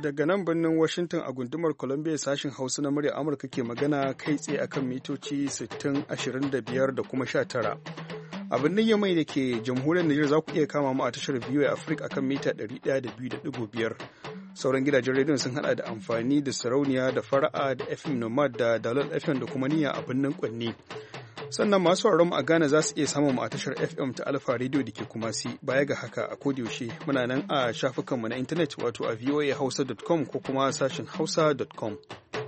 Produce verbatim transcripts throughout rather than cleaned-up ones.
daga nan birnin Washington a gundumar Columbia sashin Hausa na murya Amurka ke magana kai tsaye akan mitoci sittin, ashirin da biyar da kuma sha tara. A birnin Yamai da ke jamhuriyar Nijar za ku iya kama mu a tashar V O A Africa akan mita ɗari ɗaya da biyu da ɗigo biyar. Sauran gidajen rediyon sun hada da amfani da sarauniya da fara'a da F M Nomad da Dalol F M da kuma niyya a birnin Kwanni. Sannan masu sauraron mu a Ghana za su iya samun mu a tashar F M ta Alpha Radio da ke Kumasi. Baya ga haka a kodayaushe muna nan a shafukanmu na intanet wato a voa hausa dot com ko kuma sashin hausa dot com.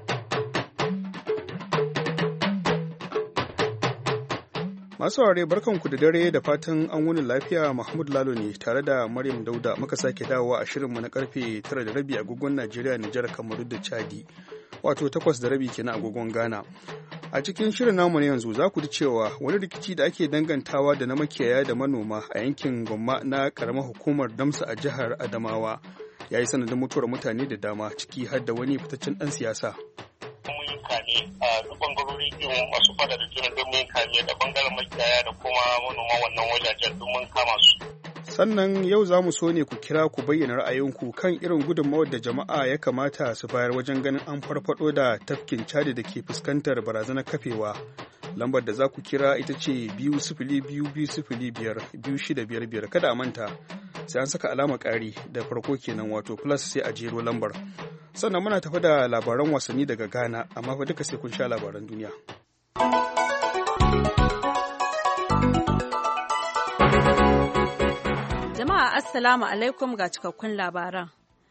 Masu saurare barkanku da dare da fatan an wuni lafiya. Mahmud Lalo ne tare da Maryam Dauda muka sake dawowa a shirinmu na karfe tara da rabi agogon Najeriya, Nijar, Kamaru da Chadi. Wato takwas da rabi kenan agogon Ghana. A cikin shirin namu na yanzu za ku ji cewa wani rikici da ake dangantawa da na makiyaya da manoma a yankin Gomma na karamar hukumar Damsa a jihar Adamawa ya yi sanadin mutuwar mutane da dama ciki har da wani fitaccen ɗan siyasa. Mun yi kame a duk bangarori din masu fada da juna don mun kame da bangaren makiyaya da kuma manoma wannan wajajen don mun kama su. Sannan yau za mu so ne ku kira ku bayyana ra'ayinku kan irin gudunmawar da jama'a ya kamata su bayar wajen ganin an farfado da tafkin Chadi da ke fuskantar barazanar kafewa. Lambar da za ku kira ita ce biyu sifili biyu biyu sifili biyar biyu shida biyar biyar. Kada a manta sai an saka alama ƙari da farko kenan wato plus sai a jero lambar. Sannan muna tafi da labaran wasanni daga Ghana amma fa duka sai kun sha labaran duniya. Jama'a Assalamu alaikum ga cikakkun labaran.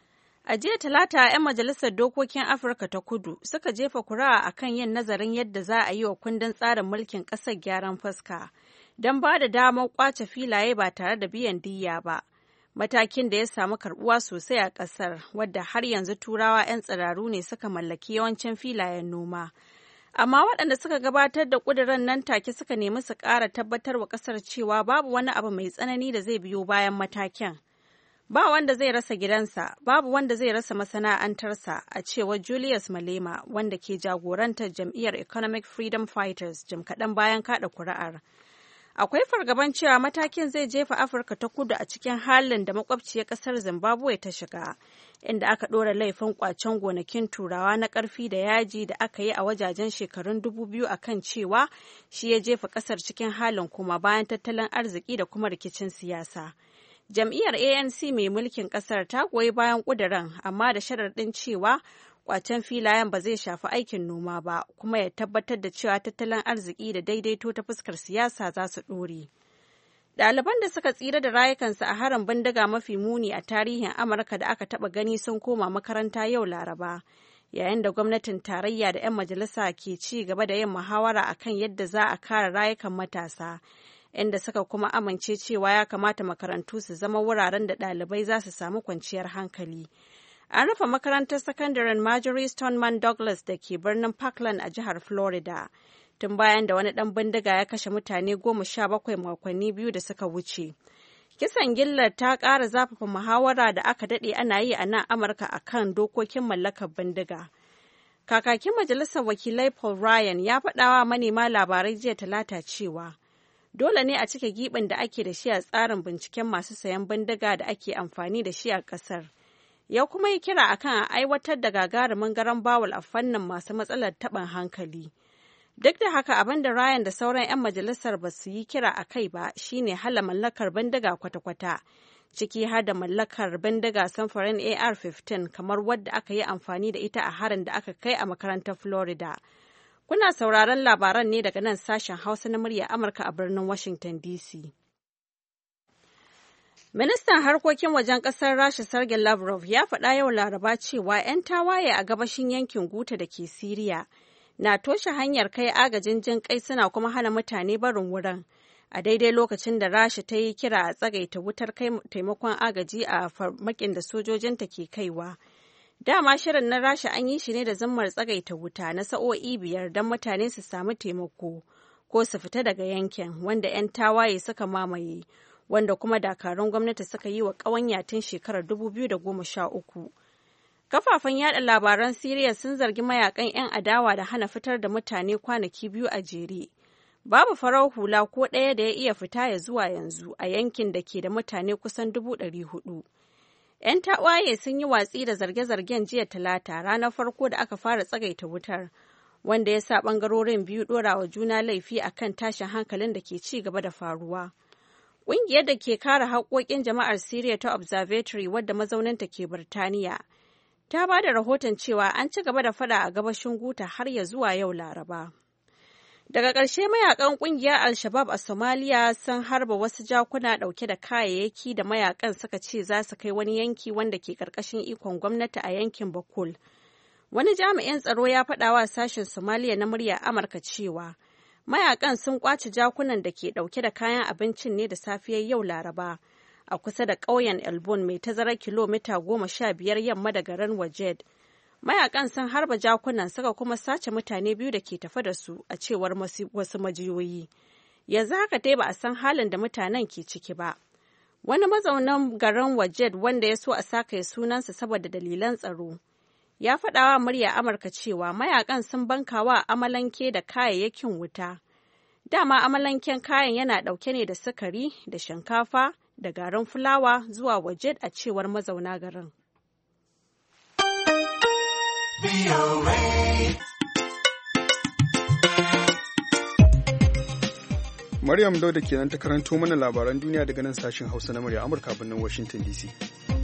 A jiya Talata 'yan majalisar dokokin Afirka ta Kudu suka jefa kuri'a akan yin nazarin yadda za a yi wa kundin tsarin mulkin ƙasar gyaran fuska don ba da damar ƙwace filaye ba tare da biyan diyya ba. Matakin da ya samu karbuwa sosai a ƙasar, wadda har yanzu Turawa 'yan tsiraru ne suka mallaki yawancin filayen noma. Amma waɗanda suka gabatar da ƙudurin nan take suka nemi su ƙara tabbatar wa ƙasar cewa babu wani abu mai tsanani da zai biyo bayan matakin. Ba wanda zai rasa gidansa, babu wanda zai rasa masana'antarsa, a cewar Julius Malema, wanda ke jagorantar jam'iyyar Economic Freedom Fighters jim kaɗan bayan kaɗa kuri'ar. Akwai fargaban cewa matakin zai jefa Afirka ta Kudu a cikin halin da makwabciyar ƙasar Zimbabwe ta shiga, inda aka ɗora laifin ƙwacen gonakin Turawa na ƙarfi da yaji da aka yi a wajajen shekarun dubu biyu a kan cewa shi ya jefa ƙasar cikin halin kuma bayan tattalin arziki da kuma rikicin siyasa. Jam'iyyar A N C mai mulkin ƙasar ta goyi bayan ƙudurin, amma da sharaɗin cewa kwacen filayen ba zai shafi aikin noma ba, kuma ya tabbatar da cewa tattalin arziki da daidaito ta fuskar siyasa za su ɗore. Ɗaliban da suka tsira da rayukansu a harin bindiga mafi muni a tarihin Amurka da aka taɓa gani sun koma makaranta yau Laraba, yayin da gwamnatin tarayya da 'yan majalisa ke ci gaba da yin muhawara akan yadda za a kare rayukan matasa, inda suka kuma amince cewa ya kamata makarantu su zama wuraren da ɗalibai za su samu kwanciyar hankali. An rufe makarantar sakandaren Marjorie Stoneman Douglas da ke birnin Parkland a jihar Florida, tun bayan da wani ɗan bindiga ya kashe mutane goma sha bakwai makonni biyu da suka wuce. Kisan gillar ta ƙara zafafa muhawara da aka daɗe ana yi a nan Amurka a kan dokokin mallakar bindiga. Kakakin Majalisar Wakilai Paul Ryan ya faɗawa manema labarai jiya Talata cewa dole ne a cike giɓin da ake da shi a tsarin binciken masu sayan bindiga da ake amfani da shi a ƙasar. Ya kuma yi kira akan a aiwatar da gagarumin garan bawul a fannin masu matsalar taɓin hankali. Duk da haka, abin da Ryan da sauran 'yan majalisar ba su yi kira a kai ba shine hala mallakar bindiga kwata-kwata, ciki har da mallakar bindiga samfurin A R fifteen kamar wadda aka yi amfani da ita a harin da aka kai a makarantar Florida. Kuna sauraron labaran ne daga nan sashen Hausa na murya Amurka a birnin Washington D C. Ministan harkokin wajen ƙasar Rasha Sergei Lavrov ya faɗa yau Laraba cewa 'yan tawaye a gabashin yankin Guta da ke Siriya na toshe hanyar kai agajin jin kai suna kuma hana mutane barin wurin, a daidai lokacin da Rasha ta yi kira a tsagaita wutar kai taimakon agaji a farmakin da sojojinta ke kaiwa. Dama shirin na Rasha an yi shi ne da zammar tsagaita wuta na sa'o'i biyar don mutane su samu taimako ko su fita daga yankin wanda 'yan tawaye suka mamaye, wanda kuma dakarun gwamnati suka yi wa ƙawanya tun shekarar dubu biyu da goma sha uku. Kafafen yada labaran Siriya sun zargi mayakan 'yan adawa da hana fitar da mutane kwanaki biyu a jere. Babu farar hula ko ɗaya da ya iya fita ya zuwa yanzu a yankin da ke da mutane kusan dubu ɗari hudu. 'Yan tawaye sun yi watsi da zarge-zargen jiya Talata, ranar farko da aka fara tsagaita wutar, wanda ya sa ɓangarorin biyu ɗora wa juna laifi a kan tashin hankalin da ke ci gaba da faruwa. Ƙungiyar da ke kare haƙƙoƙin jama'ar Syria ta Observatory, wadda mazauninta ke Birtaniya, ta ba da rahoton cewa an ci gaba da fada a gabashin Guta har ya zuwa yau Laraba. Daga ƙarshe, mayakan ƙungiyar Al-Shabab a Somalia sun harba wasu jakuna ɗauke da kayayyaki da mayakan suka ce za su kai wani yanki wanda ke ƙarƙashin ikon gwamnati a yankin Bakul. Wani jami'in tsaro ya faɗa wa sashen Somalia na muryar Amurka cewa mayakan sun ƙwace jakunan da ke ɗauke da kayan abincin ne da safiyar yau Laraba a kusa da ƙauyen Elbon mai tazarar kilomita goma sha biyar yamma da garin Wajed. Mayakan sun harba jakunan suka kuma sace mutane biyu da ke tafe da su a cewar wasu majiyoyi. Yanzu haka dai ba a san halin da mutanen ke ciki ba. Wani mazaunan garin Wajed wanda ya so a sakaye sunansa saboda dalilan tsaro ya faɗawa murya Amurka cewa mayakan sun bankawa amalanke da kayayyakin wuta. Dama amalanken kayan yana ɗauke ne da sukari da shinkafa da garin fulawa zuwa Wajed a cewar mazauna garin. Maryam Dauda kenan ta karanto mana labaran duniya daga nan sashen Hausa na murya Amurka birnin Washington D C.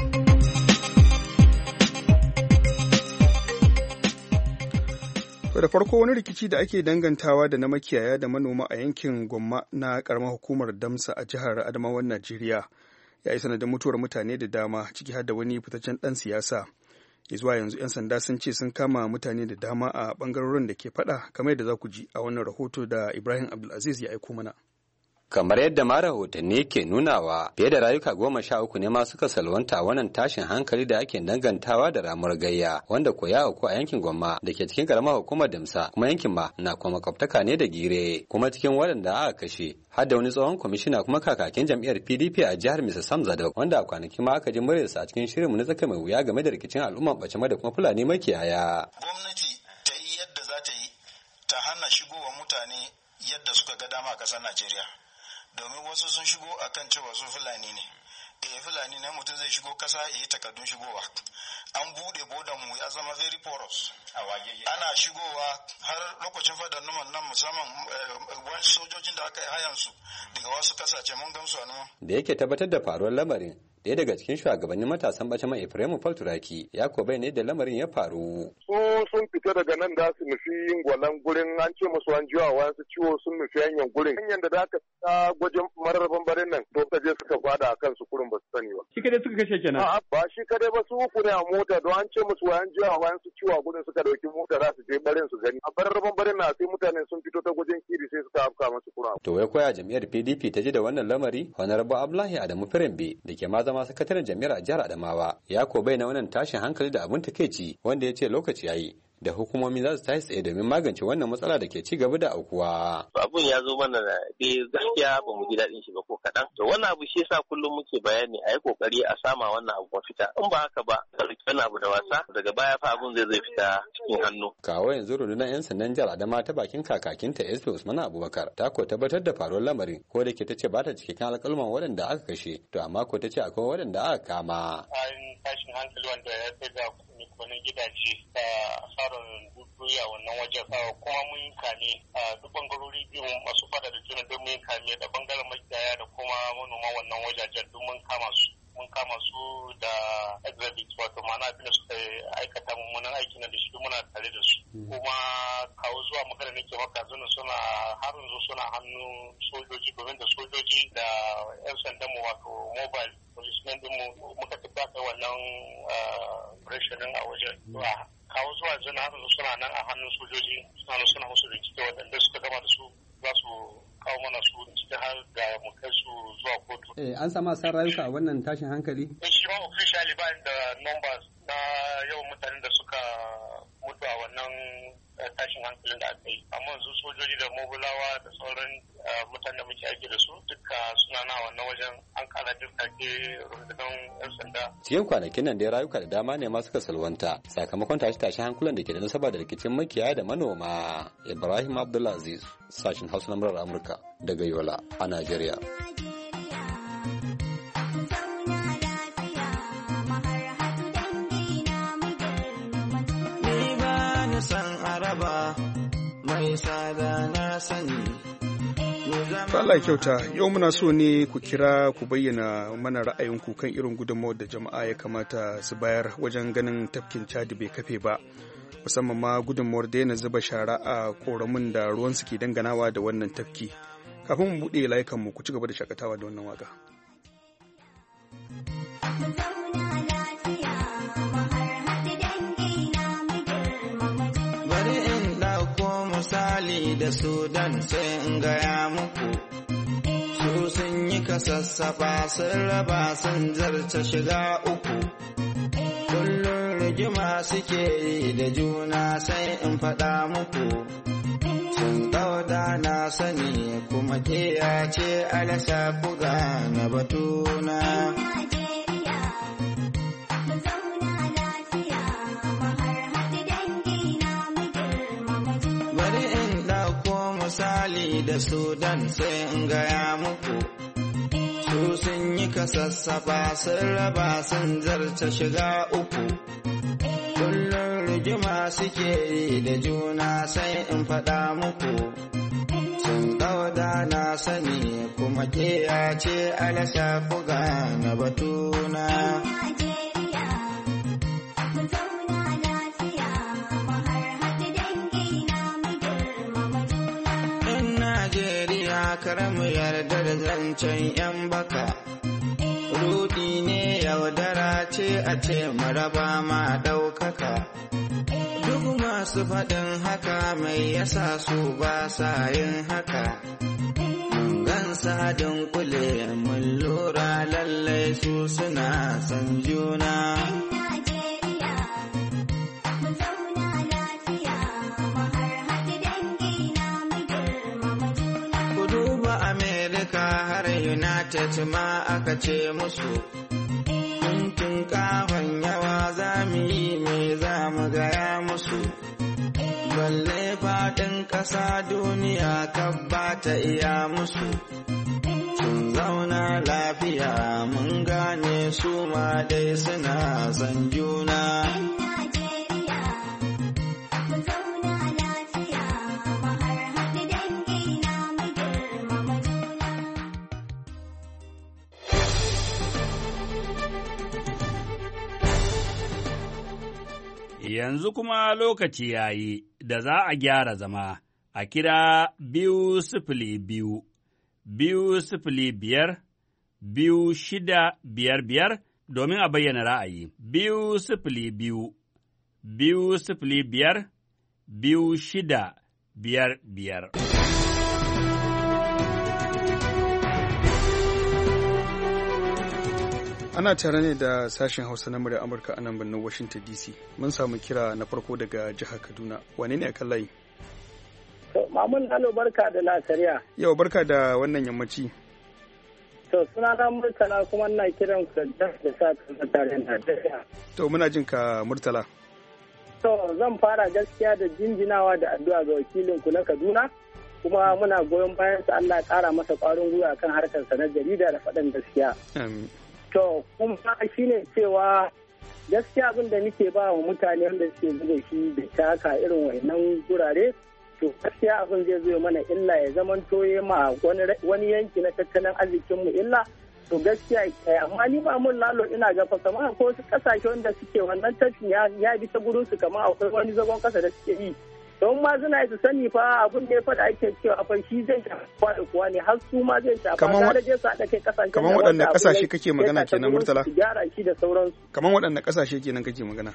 Da farko, wani rikici da ake dangantawa da na makiyaya da manoma a yankin Gwamma na karamar hukumar Damsa a jihar Adamawan Najeriya ya yi sanadin mutuwar mutane da dama, ciki har da wani fitaccen ɗan siyasa. Zuwa yanzu 'yan sanda sun ce sun kama mutane da dama a ɓangarorin da ke faɗa, kamar yadda za ku ji a wannan rahoto da Ibrahim Abdulaziz ya aiko mana. Kamar yadda ma rahotanni ke nunawa, fiye da rayuka goma sha uku ne ma suka salwanta a wannan tashin hankali da ake dangantawa da ramuwar gayya, wanda ko ya auku a yankin Gwamma da ke cikin karamar hukumar Damsa, kuma yankin ma na kuma makwabtaka ne da Gire, kuma cikin waɗanda aka kashe har da wani tsohon kwamishina kuma kakakin jam'iyyar P D P a jihar Mister Sam Zadok, wanda a kwanaki ma aka ji muryarsa a cikin shirinmu na tsaka mai wuya game da rikicin al'umman Bacema da kuma Fulani makiyaya. Gwamnati ta yi yadda za ta yi ta hana shigowa mutane yadda suka ga dama a ƙasar Najeriya. Domin wasu sun shigo a kan cewa su Fulani ne. Eh Fulani ne mutum zai shigo kasa ya yi takardun shigowa. An buɗe bodan mu ya zama very porous. Ana shigowa har lokacin fadar numan nan musamman wani sojojin da aka yi hayansu daga wasu kasashe mun gamsu a nan. Da yake tabbatar da faruwar lamarin, ɗaya daga cikin shugabannin matasan Bacema Ephraim Falturaki ya ko bai ne da lamarin ya faru. Su sun fita daga nan da su nufi yin gwalan gurin, an ce musu an jiwa wasu ciwo sun nufi hanyar gurin. Hanyar da za ka ta gwajin mararraban barin nan to ka je suka fada a kansu kurin ba su sani ba. Shi kadai suka kashe kenan? A'a ba shi kadai ba, su uku ne a mota don an ce musu wayan jiwa wayan su ciwo a gurin suka dauki mota za su je barin su gani. A mararraban barin na sai mutane sun fito ta gwajin kiri sai suka afka masu kuran. To wai koya jam'iyyar P D P ta ji da wannan lamari? Honorable Abdullahi Adamu Firimbe da ke ma zama sakataren jami'ar a jihar Adamawa ya ko bai na wannan tashin hankali da abin takeici, wanda ya ce lokaci yayi da hukumomi za su tashi tsaye domin magance wannan matsala da ke ci gaba da aukuwa. Abun ya zo mana da dai gaskiya ba mu ji daɗin shi ba ko kaɗan. To wannan abu shi yasa kullum muke bayani a yi kokari a sama wannan abu mafita. In ba haka ba, ka riƙe wannan abu da wasa daga baya fa abun zai zai fita cikin hannu. Kawo yanzu rundunar 'yan sandan jihar Adama ta bakin kakakinta S P Usman Abubakar ta ko tabbatar da faruwar lamarin, ko da ke ta ce ba ta cikakken alƙalman waɗanda aka kashe, to amma ko ta ce akwai waɗanda aka kama. An tashin hankali wanda ya kai ga wani gidaje da asarar dukiya wannan wajen, kuma mun kame a duk bangarori biyu masu fada da juna don mun kame da bangaren makiyaya da kuma manoma wannan wajajen duk mun kama su mun kama su da exhibit, wato ma'ana abin da suka aikata mummunan aiki na da shi muna tare da su, kuma kawo zuwa magana nake maka zuna suna har yanzu suna hannun sojoji, domin da sojoji da yan sandan mu wato mobile policemen din mu muka tabbata wannan operation a wajen. Kawo zuwa zuna har yanzu suna nan a hannun sojoji, suna nan suna musu bincike waɗanda suka gama da su za su kawo mana su cikin har ga mu kai su zuwa kotu. Eh, an sama san rayuka a wannan tashin hankali? Eh, shi ma officially ba da numbers na yawan mutanen da suka mutu a wannan tashin hankalin da aka yi. Amma yanzu sojoji da mobulawa da sauran mutanen da muke aiki da su duka suna na wannan wajen, an kara jirkake rundunar 'yan sanda. Cikin kwanakin nan dai rayuka da dama ne ma suka salwanta sakamakon tashe-tashen hankulan da ke da nasaba da rikicin makiyaya da manoma. Ibrahim Abdulaziz, sashin Hausa na murar Amurka daga Yola a Najeriya. nisa da na sani. Allah kyauta, yau muna so ne ku kira ku bayyana mana ra'ayinku kan irin gudunmawar da jama'a ya kamata su bayar wajen ganin tafkin Chadi bai kafe ba, musamman ma gudunmawar daina zuba shara a koramin da ruwan su ke danganawa da wannan tafki. Kafin mu buɗe layukanmu ku ci gaba da shakatawa da wannan waka. Bari in ɗauko misali da Sudan sai in gaya muku, su sun yi kasassafa sun raba sun zarta shiga uku, kullum rigima suke yi da juna sai in faɗa muku, sun ɗauda na sani kuma ƙiya ce alasa buga na batuna. Misali da Sudan sai in gaya muku, su sun yi kasassafa sun raba sun zarta shiga uku, kullum rigima suke yi da juna sai in faɗa muku, sun ɗauda na sani kuma ƙiya ce alasa buga na batuna. Karamu yarda da zancen ‘yan baka, rudi ne yaudara ce a ce maraba ma ɗaukaka. Duk masu faɗin haka mai yasa su ba sa yin haka. Mun gansa dunkule mun lura lallai su suna son juna. United ma aka ce musu, tuntun kahon yawa za mu yi me za mu gaya musu, balle faɗin ƙasa duniya kan ba ta iya musu, sun zauna lafiya mun gane su ma dai suna son juna. Yanzu kuma lokaci ya yi da za a gyara zama a kira biyu sifili biyu, biyu sifili biyar, biyu shida biyar biyar domin a bayyana ra'ayi. Biyu sifili biyu, biyu sifili biyar, biyu shida biyar biyar. Ana tare ne da sashen Hausa na murya Amurka a nan birnin Washington D C. Mun samu kira na farko daga jihar Kaduna. Wane ne a kan layi? Mamun Lalo, barka da lasariya. Yau barka da wannan yammaci. To suna na Murtala kuma ina kiran ku da da sa ta tare da. To muna jin ka Murtala. To zan fara gaskiya da jinjinawa da addu'a ga wakilin ku na Kaduna. Kuma muna goyon bayan sa Allah ya kara masa ƙwarin gwiwa kan harkar sa na jarida da faɗin gaskiya. Amin. To kuma shi ne cewa gaskiya abin da nake ba wa mutane wanda suke buga shi da taka irin wannan gurare, to gaskiya abin zai zo mana illa ya zaman toye ma wani yanki na tattalin arzikinmu illa. To gaskiya amma ni ba mun Lalo ina ga fa kamar ko wasu kasashe wanda suke wannan tashin ya bi ta gurin su kamar akwai wani zagon kasa da suke yi. Don ma suna su sani fa abin da ya faɗa ake cewa fa shi zai shafa da kuwa ne har su ma zai shafa da je su haɗa kai kasashen kamar waɗanne ƙasashe kake magana kenan Murtala? Gyara shi da sauransu. Kamar waɗanne ƙasashe kenan kake magana?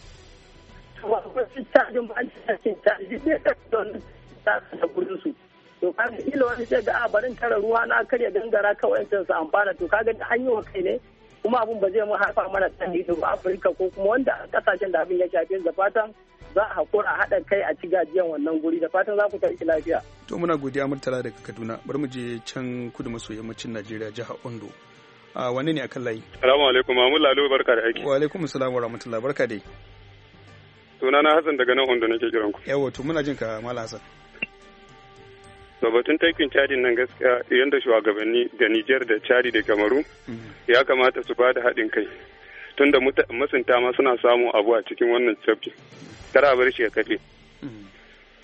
Wasu cajin ba an cikin caji ne da ta da gurin su. To kaga ila wani sai ga a barin tara ruwa na karya gangara kawai sai su amfana, to kaga an yi wa kai ne kuma abin ba zai mu haifa mana tani da Afirka ko kuma wanda kasashen da abin ya shafe da fatan za a haƙura a haɗa kai a ci gajiyan wannan guri, da fatan za ku tafi lafiya. To muna godiya Murtala daga Kaduna. Bari mu je can kudu maso yammacin Najeriya, jihar Ondo. A wane ne akan layi? Assalamu alaikum, Mamun Lalo, barka da aiki. Wa alaikum assalam wa rahmatullah, barka dai. Sunana Hassan daga nan Ondo nake kiran ku. Yawa, to muna jin ka Malam Hassan. To batun taikin Chadi nan gaskiya yanda shugabanni da Niger da Chadi da Kamaru ya kamata su bada haɗin kai. Tunda masunta ma suna samun abu a cikin wannan tafki. Kar a bar shi ya kafe.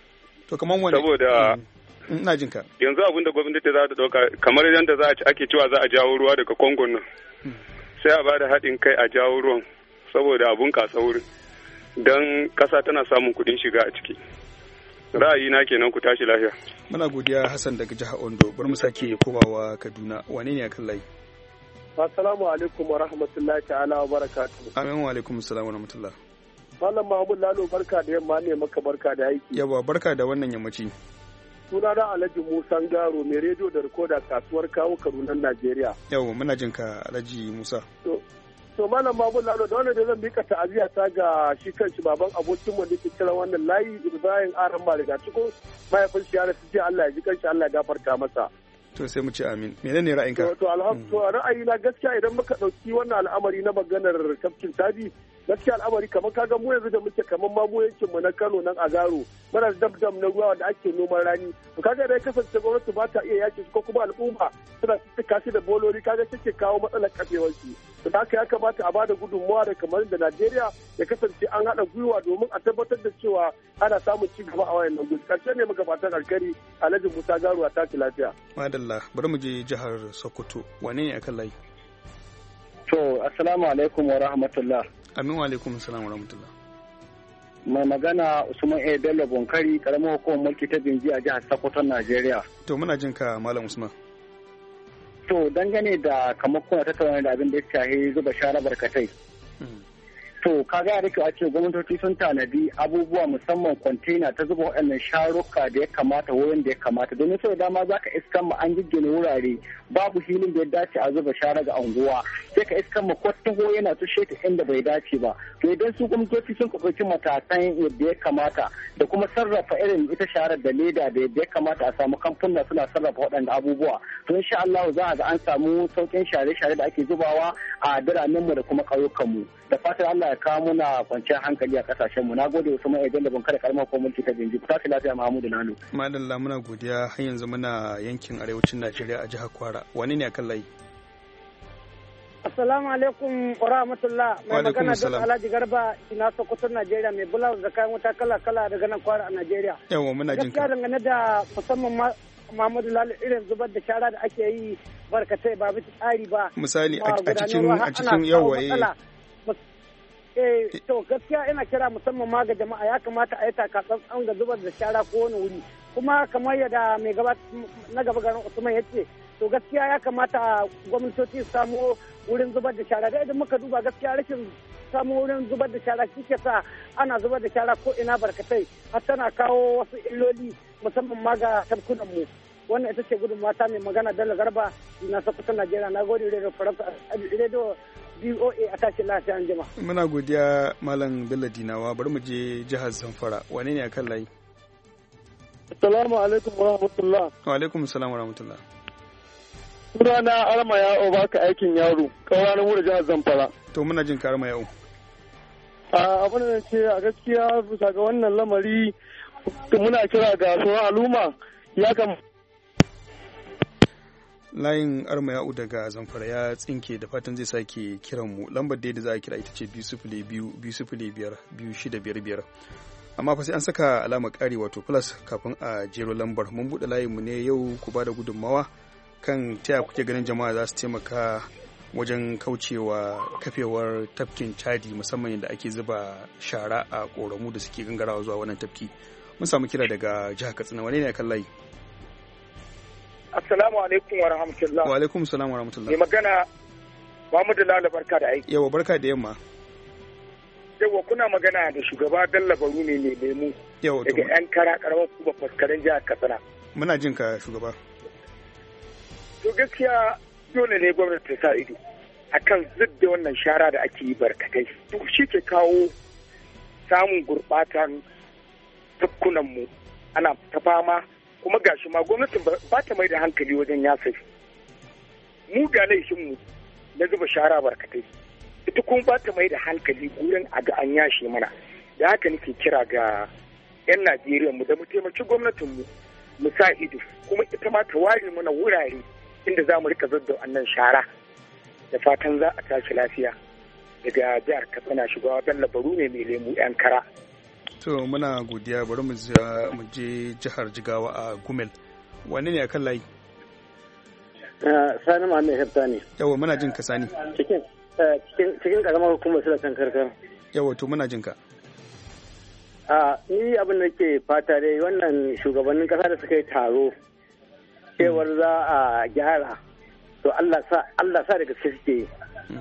To kamar wani saboda ina jin ka. Yanzu abin da gwamnati za ta dauka kamar yadda za a ci ake cewa za a jawo ruwa daga Kongon nan. Sai a bada haɗin kai a jawo ruwan saboda a bunƙasa wurin. Don ƙasa tana samun kuɗin shiga a ciki. Ra'ayina kenan, ku tashi lafiya. Muna godiya Hassan daga jihar Ondo. Bari mu sake komawa Kaduna. Wane ne akan layi? Assalamu alaikum wa rahmatullahi ta'ala wa barakatuhu. Amin wa alaikum assalam wa rahmatullah. Malam Mahmud Lalo barka da yamma ne maka barka da aiki. Yawa barka da wannan yammaci. Suna da Alhaji Musa Garo mai rediyo da rikoda kasuwar kawo Kaduna Najeriya. Yawa muna jin ka Alhaji Musa. To to Malam Mahmud Lalo da wannan da zan bika ta'aziya ta ga shi kanshi baban abokin mu da ke kira wannan layi Ibrahim Aran Maliga cikin mahaifin shi ya rasu ji Allah ya ji kanshi Allah ya gafarta masa. To sai mu ce amin. Menene ra'ayinka? To alhamdulillah ra'ayina gaskiya idan muka dauki wannan al'amari na maganar tafkin Chadi gaskiya al'amari kamar kaga mu yanzu da muke kamar ma mu yankin mu na Kano nan a Garo muna da dam na ruwa da ake noman rani to kaga dai kasance gwamnati ba ta iya yaki ko kuma al'umma suna tsaka shi da bolori kaga take kawo matsalar kafewar shi to haka ya kamata a bada gudunmawa da kamar da Najeriya ya kasance an hada gwiwa domin a tabbatar da cewa ana samun ci gaba a wayannan gudu karshe ne muka fatan alkari Alhaji Musa Garo a tashi lafiya. Madalla bari mu je jihar Sokoto wane ne akan layi? To assalamu alaikum wa rahmatullah. Amin wa alaikum assalam wa rahmatullah. Mai magana Usman A. Bello Bonkari karamar hukumar mulki ta Binji a jihar Sokoto Najeriya. To muna jin ka Malam Usman. To dangane da kamar kuna tattauna da abin da ya shahi zuba shara barkatai. To kaga ya rike a ce gwamnatoci sun tanadi abubuwa musamman kwantena ta zuba waɗannan sharuka da ya kamata wurin da ya kamata domin sau da dama za ka iskan mu an giggina wurare babu filin da ya dace a zuba shara ga unguwa sai ka iskan mu kwattaho yana tushe ta inda bai dace ba to idan su gwamnatoci sun ɗauki matakan yadda ya kamata da kuma sarrafa irin ita sharar da leda da yadda ya kamata a samu kamfuna suna sarrafa waɗanda abubuwa to insha Allah za a ga an samu sauƙin share-share da ake zubawa a biranenmu da kuma ƙauyukanmu da fatan Allah ya kawo muna kwanciyar hankali a kasashen mu. Nagode Usman Edan da Bankar karamar hukumar ta Binji. Ta fi lafiya Mahmudu Lalo. Madalla muna godiya har yanzu muna yankin arewacin Najeriya a jihar Kwara. Wani ne akan layi? Assalamu alaikum wa rahmatullah. Mai magana da Alhaji Garba ina Sokoto Najeriya mai bula da kayan wuta kala-kala daga nan Kwara a Najeriya. Yawa muna jin ka. Gaskiya dangane da musamman Mahmudu Lalo irin zubar da shara da ake yi barkatai ba bisa tsari ba. Misali a cikin a cikin yawa eh to gaskiya ina kira musamman ma ga jama'a ya kamata a yi takatsantsan ga zubar da shara ko wani wuri kuma kamar yadda mai gaba na gaba garin Usman ya ce to gaskiya ya kamata gwamnatoci su samu wurin zubar da shara da idan muka duba gaskiya rashin samu wurin zubar da shara shi ke sa ana zubar da shara ko ina barkatai har tana kawo wasu illoli musamman ma ga tabkunan mu wannan ita ce gudun mata mai magana Bello Garba na Sokoto Najeriya na gode da Faransa radio B O A a tashi lafiya an jima. Muna godiya Malam Bello Dinawa bari mu je jihar Zamfara wane ne akan layi? Assalamu alaikum wa rahmatullah. Wa alaikum assalam wa rahmatullah. Sunana Arma Ya'o baka aikin yaro kawai na wuri jihar Zamfara. To muna jin ka Arma Ya'o. A abin da ce a gaskiya bisa ga wannan lamari muna kira ga sauran al'umma ya kamata layin arma ya'u daga zamfara ya tsinke da fatan zai sake kiran mu lambar da za a kira ita ce biyu sifili biyu biyu sifili biyar biyu shida biyar biyar amma fa sai an saka alamar ƙari wato plus kafin a jero lambar mun buɗe layin mu ne yau ku ba da gudunmawa kan taya kuke ganin jama'a za su taimaka wajen kaucewa kafewar tafkin Chadi musamman yadda ake zuba shara a ƙoramu da suke gangarawa zuwa wannan tafki mun samu kira daga jihar Katsina wane ne kan layi? Assalamu alaikum wa rahmatullah. Wa alaikum salam wa rahmatullah. Mai magana Muhammadu Lalo barka da aiki. Yawa barka da yamma. Yawa kuna magana da shugaba Bello Baru ne mai lemu. Yawa daga yan kara karamar kuma faskaren jihar Katsina. Muna jin ka shugaba. To gaskiya dole ne gwamnati ta sa ido akan zidda wannan shara da ake yi barkatai. Duk shi ke kawo samun gurbatan tafkunan mu ana ta fama kuma gashi ma gwamnatin ba ta mai da hankali wajen yasa mu ga laifin mu na zuba shara barkatai ita kuma ba ta mai da hankali gurin a ga an yashe mana da haka nake kira ga yan Najeriya mu da mu taimaki gwamnatin mu mu sa ido kuma ita ma ta ware mana wurare inda za mu rika zadda annan shara da fatan za a tashi lafiya daga jihar Katsina shugaba Bello Baru ne mai lemu yan kara. To muna godiya, bari mu je jihar Jigawa a Gumel. Wane ne akan layi? Sani Muhammad Hefta ne. Yawa muna jin ka Sani. Cikin cikin karamar hukumar Sulatan Karkar. Yawa to muna jin ka. A ni abin da ke fata dai wannan shugabannin kasa da suka yi taro cewar za a gyara. To Allah sa Allah sa da gaske suke yi.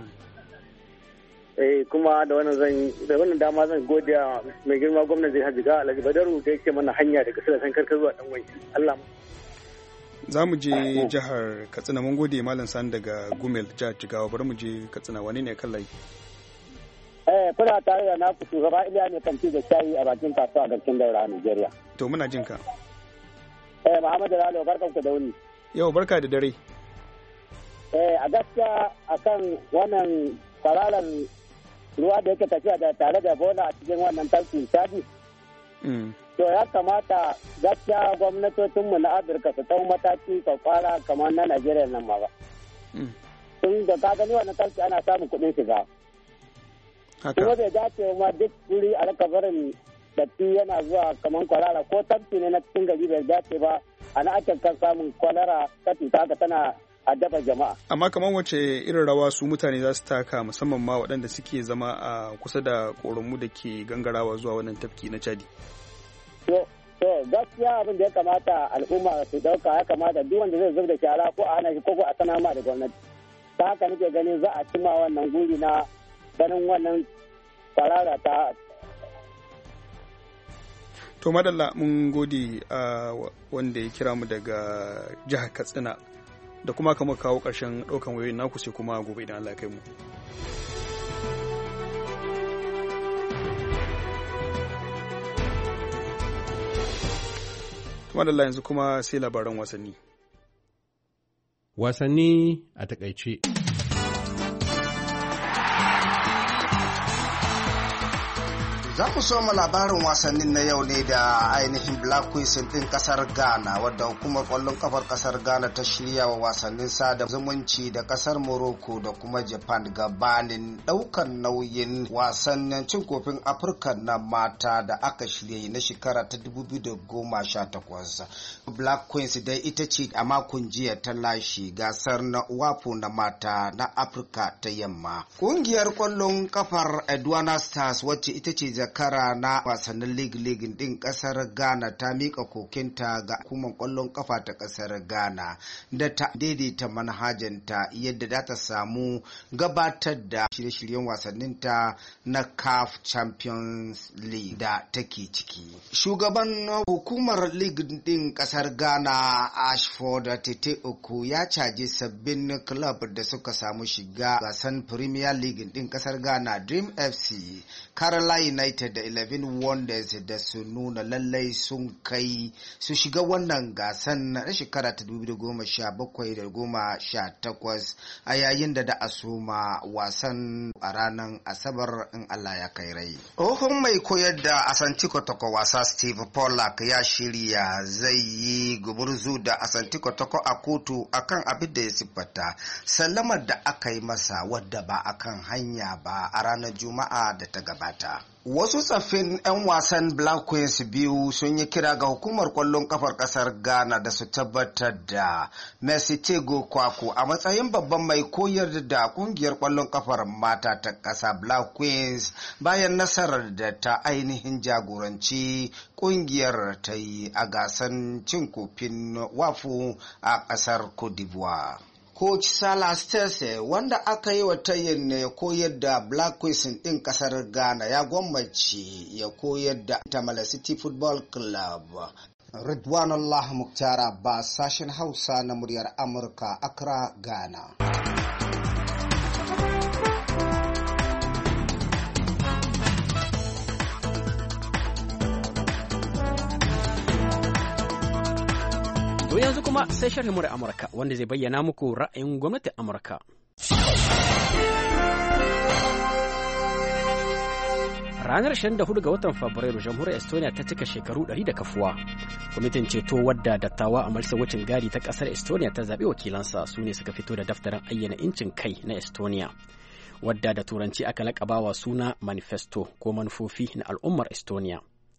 Eh kuma da wannan zan da wannan dama zan godiya mai girma gwamnati zai Jigawa Alhaji Badaru da yake mana hanya daga Sulatan Karkar zuwa Dan Wanki. Allah za mu je jihar Katsina. Mun gode Malam Sani daga Gumel jihar Jigawa. Bari mu je Katsina. Wani ne kan layi? Eh kuna tare da naku shugaba Iliya ne kanti da shayi a bakin kasuwa a garkin Daura a Nigeria. To muna jin ka. Eh Muhammadu Lalo barkan ku da wuni. Yau barka da dare. Eh a gaskiya akan wannan kwararan ruwa da yake tafiya da tare da bola a cikin wannan tafkin Chadi. To ya kamata gaskiya gwamnatocinmu na Afirka su ɗau mataki kwakwara kamar na Najeriya nan ma ba. Tun da ka gani wannan tafki ana samun kuɗin shiga. Kuma bai dace ma duk wuri a raka barin datti yana zuwa kamar kwalara ko tafki ne na cikin gari bai dace ba ana ake kan samun kwalara ta cuta haka tana addaba jama'a. Amma kamar wace irin rawa su mutane za su taka musamman ma waɗanda suke zama a kusa da ƙoramu da ke gangarawa zuwa wannan tafki na Chadi? To, to gaskiya abin da ya kamata al'umma su dauka ya kamata duk wanda zai zub da shara ko a hana shi ko a sana ma da gwamnati. Ta haka nake ganin za a cima wannan guri na ganin wannan farara ta. To madalla mun gode a wanda ya kira mu daga jihar Katsina da kuma kama kawo ƙarshen ɗaukan wayoyin naku sai kuma gobe idan Allah ya kai mu. Madalla yanzu kuma sai labaran wasanni. Wasanni a takaice. Za mu soma labarin wasannin na yau ne da ainihin Black Queens ɗin ƙasar Ghana, wadda hukumar ƙwallon ƙafar ƙasar Ghana ta shirya wa wasannin sada zumunci da ƙasar Morocco da kuma Japan gabanin ɗaukar nauyin wasannin cin kofin Afirka na mata da aka shirya na shekara ta dubu biyu da goma sha takwas. Black Queens dai ita ce a makon jiya ta lashe gasar na wafu na mata na Afirka ta yamma. Ƙungiyar ƙwallon ƙafar Edwana Stars wacce ita ce zakara na wasannin league league din kasar Ghana ta mika kokinta ga hukumar kwallon kafa ta kasar Ghana da ta daidaita manhajanta yadda za ta samu gabatar da shirye-shiryen wasanninta na C A F Champions League da take ciki. Shugaban hukumar league din kasar Ghana Ashford Tete Oku ya caji sabbin club da suka samu shiga gasan Premier League din kasar Ghana, Dream F C, Caroline United da eleven Wonders da su nuna lallai sun kai su shiga wannan gasan na shekara ta dubu biyu da goma sha bakwai da goma sha takwas a yayin da da a soma wasan a ranar Asabar in Allah ya kai rai. Tsohon mai koyar da Asante Kotoko wasa Steve Pollack ya shirya zai yi gumurzu da Asante Kotoko a kotu akan abin da ya siffata sallamar da aka yi masa wadda ba akan hanya ba a ranar Juma'a da ta gabata. Wasu tsaffin 'yan wasan Black Queens biyu sun yi kira ga hukumar kwallon kafar kasar Ghana da su tabbatar da Mercy Tego Kwaku a matsayin babban mai koyar da kungiyar kwallon kafar mata ta kasa Black Queens bayan nasarar da ta ainihin jagoranci kungiyar ta yi a gasan cin kofin wafu a kasar Cote d'Ivoire. Coach Salah Stesse wanda aka yi wa tayin ne ya koyar da Black Queens ɗin ƙasar Ghana ya gwammace ya koyar da Tamale City Football Club. Ridwanullah Mukhtar Abbas, sashen Hausa na muryar Amurka, Accra, Ghana. To yanzu kuma sai sharhin murar Amurka wanda zai bayyana muku ra'ayin gwamnatin Amurka. Ranar ashirin da hudu ga watan Fabrairu, Jamhuriyar Estonia ta cika shekaru ɗari da kafuwa. Kwamitin ceto wadda dattawa a majalisar wucin gadi ta ƙasar Estonia ta zaɓi wakilansa su ne suka fito da daftarin ayyana incin kai na Estonia, wadda da turanci aka laƙabawa suna manifesto ko manufofi na al'ummar Estonia.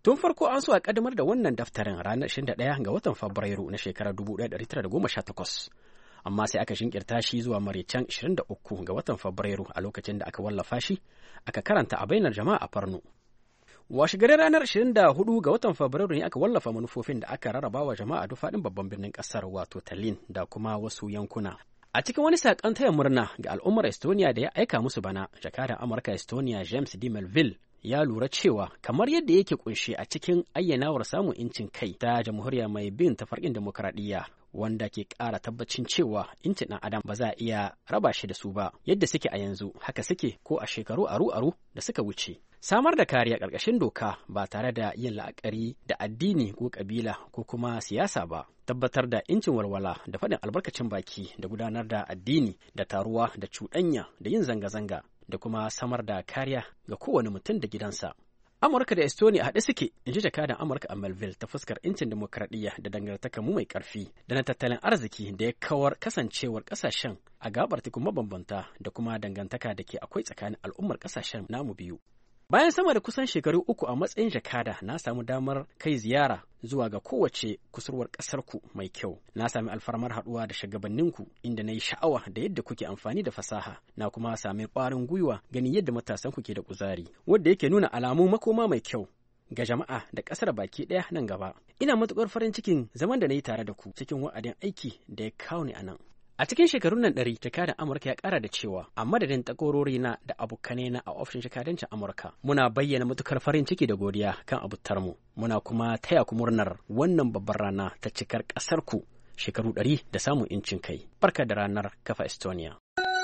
Tun farko an so a kaddamar da wannan daftarin ranar ashirin da ɗaya ga watan Fabrairu na shekarar dubu ɗaya da ɗari tara da goma sha takwas. Amma sai aka shinkirta shi zuwa maraicen ashirin da uku ga watan Fabrairu a lokacin da aka wallafa shi aka karanta a bainar jama'a a Farno. Washe garin ranar ashirin da hudu ga watan Fabrairu ne aka wallafa manufofin da aka rarraba wa jama'a duk faɗin babban birnin ƙasar wato Tallinn da kuma wasu yankuna. A cikin wani saƙon taya murna ga al'ummar Estonia da ya aika musu bana, jakadan Amurka Estonia James D. Melville ya lura cewa kamar yadda yake kunshe a cikin ayyanawar samun incin kai ta jamhuriya mai bin tafarkin demokradiyya wanda ke ƙara tabbacin cewa incin ɗan adam ba za a iya raba shi da su ba yadda suke a yanzu haka suke ko a shekaru aru-aru da suka wuce. Samar da kariya ƙarƙashin doka ba tare da yin la'akari da addini ko ƙabila ko kuma siyasa ba. Tabbatar da incin walwala da faɗin albarkacin baki da gudanar da addini da taruwa da cuɗanya da yin zanga-zanga da kuma samar da kariya ga kowane mutum da gidansa. Amurka da Estonia haɗe suke, in ji jakadan Amurka a Melville ta fuskar incin demokradiyya da dangantakar mu mai ƙarfi da na tattalin arziki da ya kawar kasancewar ƙasashen a gabar tekun mabambanta da kuma dangantaka da ke akwai tsakanin al'ummar ƙasashen namu biyu. Bayan sama da kusan shekaru uku a matsayin jakada, na samu damar kai ziyara zuwa ga kowace kusurwar ƙasarku mai kyau. Na sami alfarmar haɗuwa da shugabanninku inda na yi sha'awa da yadda kuke amfani da fasaha. Na kuma sami ƙwarin gwiwa ganin yadda matasanku ke da kuzari, wanda yake nuna alamu makoma mai kyau ga jama'a da ƙasar baki ɗaya nan gaba. Ina matuƙar farin cikin zaman da na yi tare da ku cikin wa'adin aiki da ya kawo ni a nan. A cikin shekarun nan ɗari, jakadan Amurka ya ƙara da cewa a madadin takorori na da abokanai na a ofishin jakadancin Amurka, muna bayyana matukar farin ciki da godiya kan abutarmu. Muna kuma taya ku murnar wannan babbar rana ta cikar ƙasarku shekaru ɗari da samun incin kai. Barka da ranar kafa Estonia.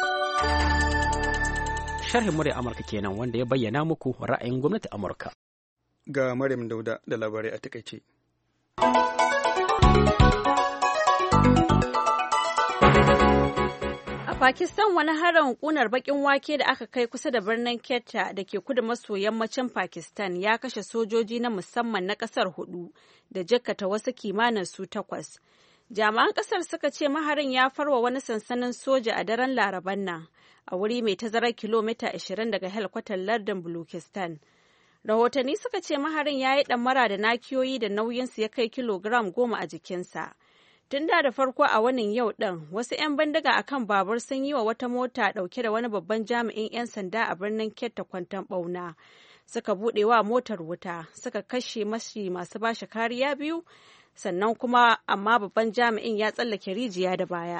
Sharhin murya Amurka kenan wanda ya bayyana muku ra'ayin gwamnatin Amurka. Ga Maryam Dauda da labarai a takaice. Pakistan wani harin kunar bakin wake da aka kai kusa da birnin Quetta da ke kudu maso yammacin Pakistan ya kashe sojoji na musamman na kasar hudu da jikkata wasu kimanin su takwas. Jami'an kasar suka ce maharin ya farwa wani sansanin soja a daren Laraban nan a wuri mai tazarar kilomita ashirin daga helkwatar lardin Balochistan. Rahotanni suka ce maharin ya yi ɗamara da nakiyoyi da nauyinsu ya kai kilogiram goma a jikinsa. Tun da da farko a wannan yau ɗin, wasu 'yan bindiga a kan babur sun yi wa wata mota ɗauke da wani babban jami'in 'yan sanda a birnin Quetta kwanton ɓauna. Suka buɗe wa motar wuta, suka kashe mashi masu bashi kariya biyu, sannan kuma amma babban jami'in ya tsallake rijiya da baya.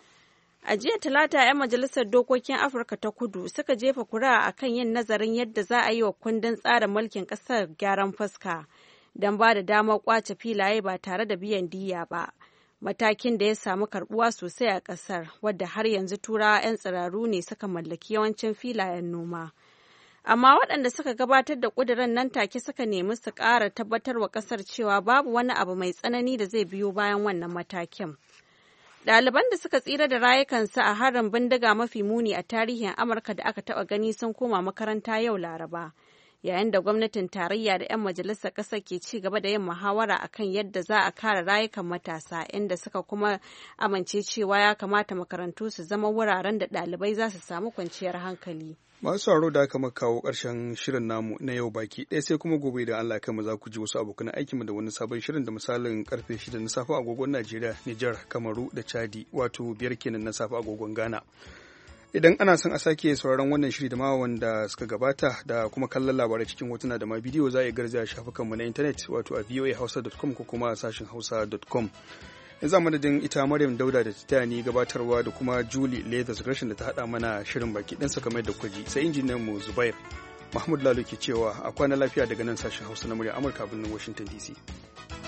A jiya Talata, 'yan majalisar dokokin Afirka ta Kudu suka jefa kuri'a akan yin nazarin yadda za a yi wa kundin tsarin mulkin ƙasar gyaran fuska don ba da damar ƙwace filaye ba tare da biyan diyya ba. Matakin da ya samu karbuwa sosai a ƙasar, wadda har yanzu turawa 'yan tsiraru ne suka mallaki yawancin filayen noma. Amma waɗanda suka gabatar da ƙudurin nan take suka nemi su ƙara tabbatar wa ƙasar cewa babu wani abu mai tsanani da zai biyo bayan wannan matakin. Ɗaliban da suka tsira da rayukansu a harin bindiga mafi muni a tarihin Amurka da aka taɓa gani sun koma makaranta yau Laraba. Yayin da gwamnatin tarayya da 'yan majalisar ƙasar ke ci gaba da yin muhawara akan yadda za a kare rayukan matasa, inda suka kuma amince cewa ya kamata makarantu su zama wuraren da ɗalibai za su samu kwanciyar hankali. Masu sauraro da aka kawo ƙarshen shirin namu na yau baki ɗaya, sai kuma gobe da Allah kai za ku ji wasu abokan aikinmu da wani sabon shirin da misalin karfe shida na safe agogon Najeriya, Nijar, Kamaru da Chadi, wato biyar kenan na safe agogon Ghana. Idan ana son a sake sauraron wannan shiri da ma wanda suka gabata da kuma kallon labarai cikin hotuna da ma bidiyo, za a iya garzaya shafukanmu na intanet wato a voa hausa dot com ko kuma sashin hausa dot com. Yanzu a madadin ita Maryam Dauda da ta ni gabatarwa da kuma Julie Leathers Gresham da ta haɗa mana shirin baki ɗansa kamar da kwaji, sai injiniyan mu Zubair Mahmud Lalo ke cewa a kwana lafiya daga nan sashin Hausa na murya Amurka birnin Washington D C.